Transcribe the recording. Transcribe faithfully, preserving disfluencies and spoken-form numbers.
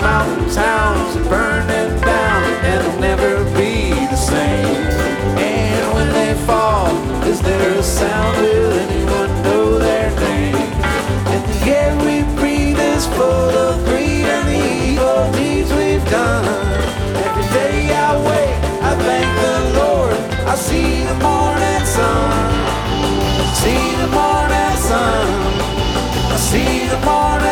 mountain towns and burn them down, and they'll never be the same. And when they fall, is there a sound? Will anyone know their name? And the air we breathe is full of greed and the evil deeds we've done. Every day I wake, I thank the Lord. I see the morning sun. See the morning sun. I see the morning